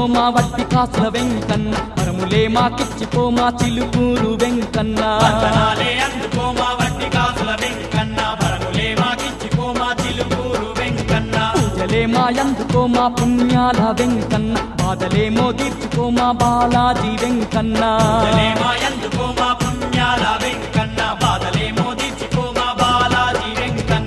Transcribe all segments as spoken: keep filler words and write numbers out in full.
మా వట్టి కాసుల వెంకన్న వరములే మాకిచ్చిపో మా చిలుకూరు వెంకన్న వందనాలే అందుకో మా వట్టి కాసుల వెంకన్న వరములే మాకిచ్చిపో మా చిలుకూరు వెంకన్న పూజలే మా అందుకో మా పుణ్యాల వెంకన్న బాధలేమో తీర్చుకో మా బాలాజీ వెంకన్న పూజలే మా అందుకో మా పుణ్యాల వెంకన్న బాధలేమో తీర్చుకో మా బాలాజీ వెంకన్న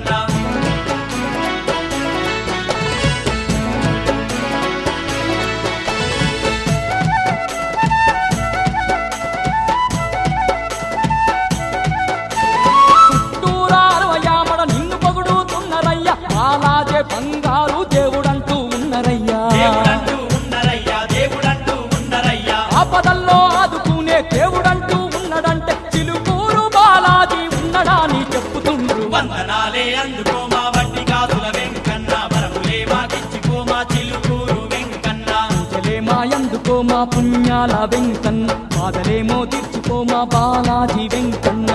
బాలాజే బంగారు దేవుడంటూ ఉన్నరయ్యా దేవుడంటూ ఉన్నరయ్యా దేవుడంటూ ఉన్నరయ్యా ఆపదల్లో ఆదుకునే దేవుడంటూ ఉన్నడంటే చిలుకూరు బాలాజీ ఉన్నడాని చెప్పుతుండ్రు వందనాలే అందుకో మా వట్టి కాసుల వెంకన్న వరములే మాకిచ్చిపో మా చిలుకూరు వెంకన్న పూజలే మా అందుకో మా పుణ్యాల వెంకన్న బాధలేమో తీర్చుకో మా బాలాజీ వెంకన్న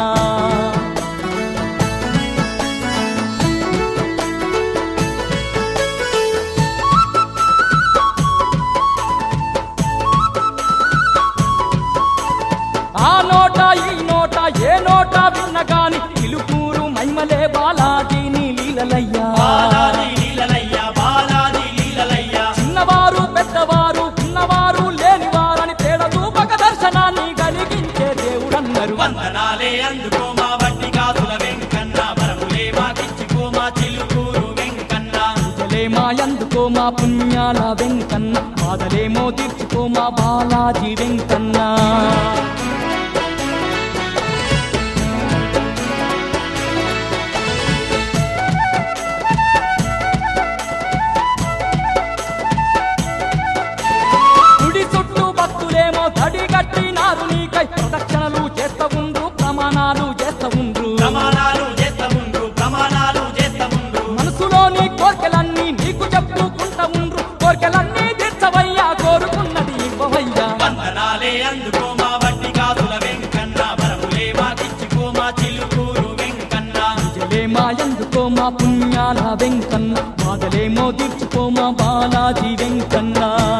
ఆ నోట ఈ నోట ఏ నోట విన్నగాని చిలుకూరు మైమలే బాలాజీని లీలలయ్యా బాలాజీ లీలలయ్యా బాలాజీ లీలలయ్యా చిన్నవారు పెద్దవారు ఉన్నవారు లేనివారని తేడ చూపక దర్శనాన్ని కలిగించే దేవుడన్నారు వందనాలే అందుకో మా వట్టి కాసుల వెంకన్న వరములే మాకిచ్చిపో మా చిలుకూరు వెంకన్న పూజలే మా అందుకో మా పుణ్యాల వెంకన్న బాధలేమో తీర్చుకో మా బాలాజీ వెంకన్న తడిగట్టినారు నీకై ప్రదక్షిణలు చేస్తా ఉండ్రు ప్రమాణాలు చేస్తా ఉండ్రు ప్రమాణాలు చేస్తా ఉండ్రు ప్రమాణాలు చేస్తా ఉండ్రు మనసులోని కోర్కెలన్నీ నీకు చెప్పుకుంటా ఉండ్రు కోర్కెలన్నీ తీర్చవయ్యా కోరుకున్నది ఇవ్వవయ్యా వందనాలే అందుకో మా వట్టి కాసుల వెంకన్న వరములే మాకిచ్చిపో మా చిలుకూరు వెంకన్న పూజలే మా అందుకో మా పుణ్యాల వెంకన్న బాధలేమో తీర్చుకో మా బాలాజీ వెంకన్న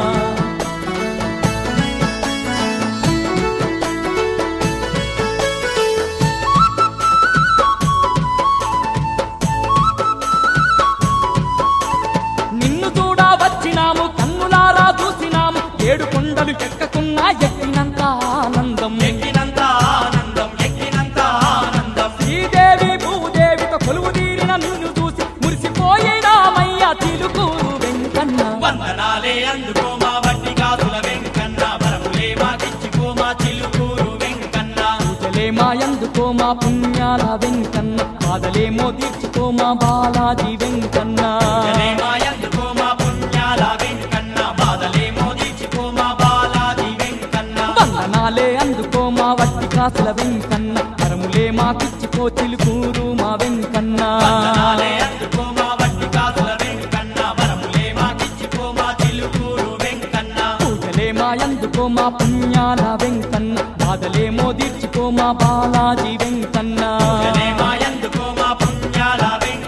వచ్చినాము కన్నులారా చూసినాము ఏడు కొండలు ఎక్కకున్నా ఎక్కినంత ఆనందం ఎక్కినంత ఆనందం ఎక్కినంత ఆనందం శ్రీదేవి భూదేవితో కొలువు తీరిన నిన్ను చూసి మురిసిపోయినామయ్యా చిలుకూరు వెంకన్న వందనాలే అందుకో మా వట్టి కాసుల వెంకన్న వరములే మాకిచ్చిపో మా చిలుకూరు వెంకన్న పూజలే మా అందుకో మా పుణ్యాల వెంకన్న బాధలేమో తీర్చుకో మా బాలాజీ వెంకన్న పూజలే మా అందుకో మా పుణ్యాల వెంకన్న బాధలేమో తీర్చుకో మా బాలాజీ వెంకన్న వందనాలే అందుకో మా వట్టి కాసుల వెంకన్న వరములే మాకిచ్చిపో చిలుకూరు మా వెంకన్న వందనాలే అందుకో మా వట్టి కాసుల వెంకన్న వరములే మాకిచ్చిపో మా చిలుకూరు వెంకన్న పూజలే మా అందుకో మా పుణ్యాల వెంకన్న బాధలేమో తీర్చుకో మా బాలాజీ వెంకన్న పూజలే మా అందుకో మా పుణ్యాల వెంకన్న